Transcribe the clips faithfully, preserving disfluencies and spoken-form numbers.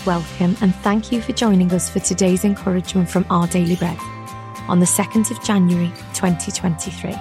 welcome and thank you for joining us for today's encouragement from Our Daily Bread on the second of January twenty twenty-three.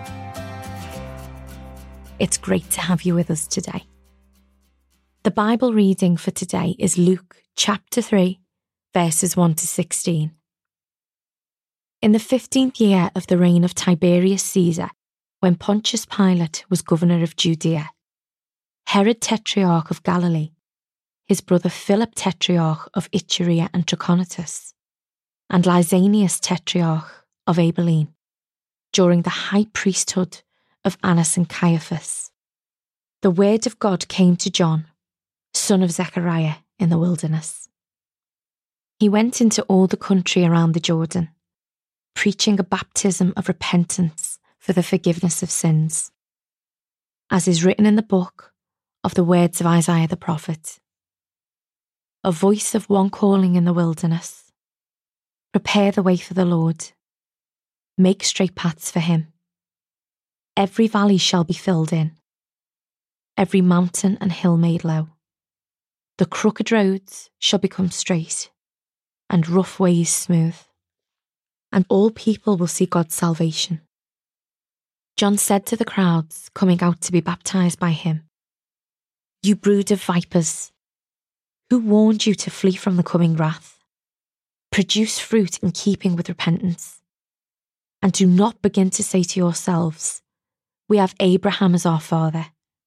It's great to have you with us today. The Bible reading for today is Luke chapter three, verses one to sixteen. In the fifteenth year of the reign of Tiberius Caesar, when Pontius Pilate was governor of Judea, Herod Tetrarch of Galilee, his brother Philip Tetrarch of Iturea and Trachonitis, and Lysanias Tetrarch of Abilene, during the high priesthood of Annas and Caiaphas, the word of God came to John, son of Zechariah, in the wilderness. He went into all the country around the Jordan, preaching a baptism of repentance for the forgiveness of sins, as is written in the book of the words of Isaiah the prophet. A voice of one calling in the wilderness, prepare the way for the Lord, make straight paths for him. Every valley shall be filled in, every mountain and hill made low. The crooked roads shall become straight, and rough ways smooth, and all people will see God's salvation. John said to the crowds coming out to be baptized by him, "You brood of vipers, who warned you to flee from the coming wrath? Produce fruit in keeping with repentance, and do not begin to say to yourselves, 'We have Abraham as our father.'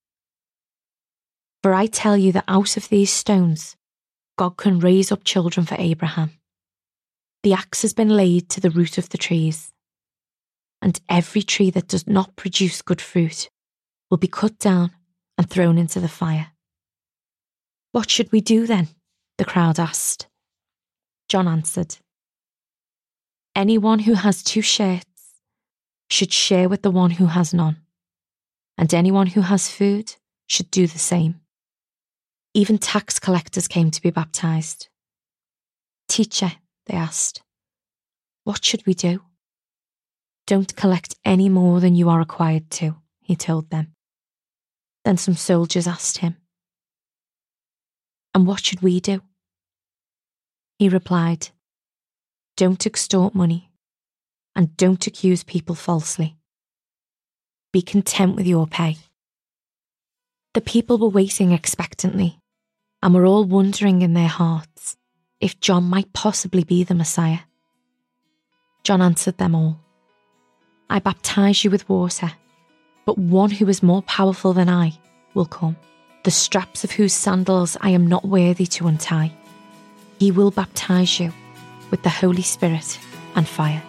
For I tell you that out of these stones, God can raise up children for Abraham. The axe has been laid to the root of the trees, and every tree that does not produce good fruit will be cut down and thrown into the fire." "What should we do then?" the crowd asked. John answered, "Anyone who has two shirts should share with the one who has none, and anyone who has food should do the same." Even tax collectors came to be baptized. "Teacher," they asked, "what should we do?" "Don't collect any more than you are required to," he told them. Then some soldiers asked him, "And what should we do?" He replied, "Don't extort money, and don't accuse people falsely. Be content with your pay." The people were waiting expectantly, and were all wondering in their hearts if John might possibly be the Messiah. John answered them all, "I baptize you with water, but one who is more powerful than I will come, the straps of whose sandals I am not worthy to untie. He will baptize you with the Holy Spirit and fire."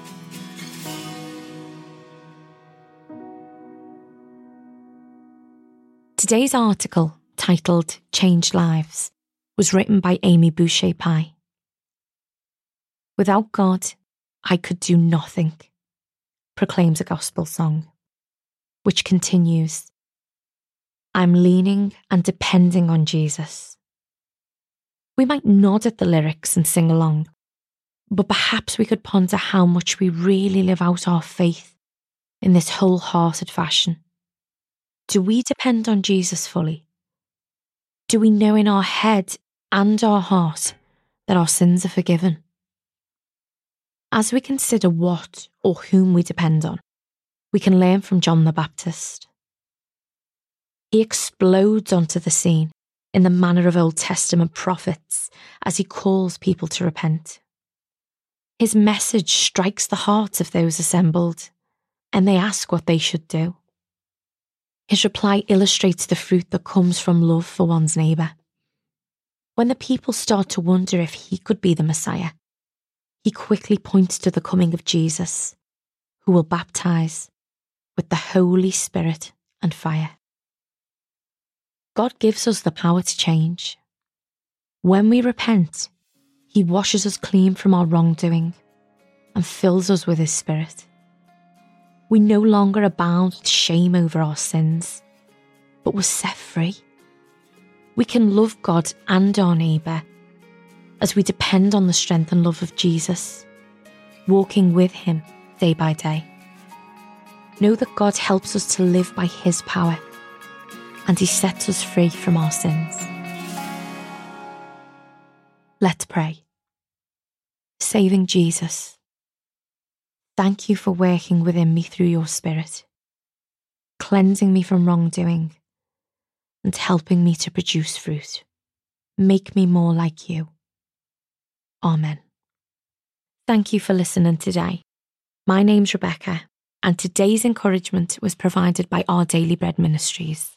Today's article, titled "Changed Lives," was written by Amy Boucher-Pye. "Without God, I could do nothing," proclaims a gospel song, which continues, "I'm leaning and depending on Jesus." We might nod at the lyrics and sing along, but perhaps we could ponder how much we really live out our faith in this wholehearted fashion. Do we depend on Jesus fully? Do we know in our head and our heart that our sins are forgiven? As we consider what or whom we depend on, we can learn from John the Baptist. He explodes onto the scene in the manner of Old Testament prophets as he calls people to repent. His message strikes the hearts of those assembled, and they ask what they should do. His reply illustrates the fruit that comes from love for one's neighbour. When the people start to wonder if he could be the Messiah, he quickly points to the coming of Jesus, who will baptize with the Holy Spirit and fire. God gives us the power to change. When we repent, he washes us clean from our wrongdoing and fills us with his Spirit. We no longer abound with shame over our sins, but we're set free. We can love God and our neighbour as we depend on the strength and love of Jesus, walking with him day by day. Know that God helps us to live by his power, and he sets us free from our sins. Let's pray. Saving Jesus, thank you for working within me through your Spirit, cleansing me from wrongdoing and helping me to produce fruit. Make me more like you. Amen. Thank you for listening today. My name's Rebecca, and today's encouragement was provided by Our Daily Bread Ministries.